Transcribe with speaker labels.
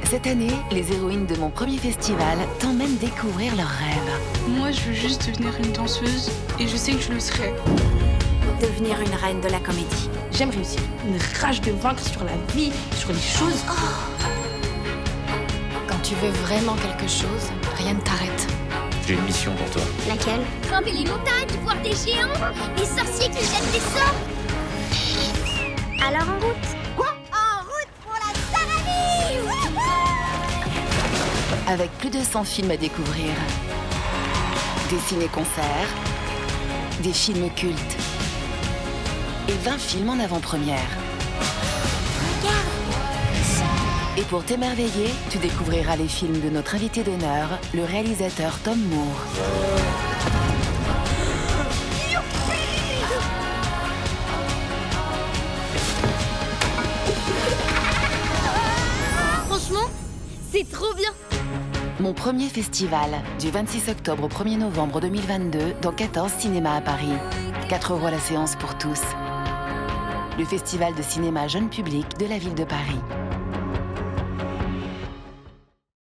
Speaker 1: Cette année, les héroïnes de mon premier festival t'emmènent découvrir leurs rêves.
Speaker 2: Moi, je veux juste devenir une danseuse et je sais que je le serai.
Speaker 3: Devenir une reine de la comédie.
Speaker 4: J'aime réussir. Une rage de vaincre sur la vie, sur les choses.
Speaker 5: Quand tu veux vraiment quelque chose, rien ne t'arrête.
Speaker 6: J'ai une mission pour toi.
Speaker 7: Laquelle? Grimper les montagnes, voir des géants, des sorciers qui jettent des sorts. Alors en route. Quoi? En route pour la Saravie.
Speaker 1: Avec plus de 100 films à découvrir. Des ciné-concerts, des films cultes et 20 films en avant-première. Et pour t'émerveiller, tu découvriras les films de notre invité d'honneur, le réalisateur Tom Moore.
Speaker 7: Franchement, c'est trop bien.
Speaker 1: Mon premier festival, du 26 octobre au 1er novembre 2022, dans 14 cinémas à Paris. 4 € la séance pour tous. Le festival de cinéma jeune public de la ville de Paris.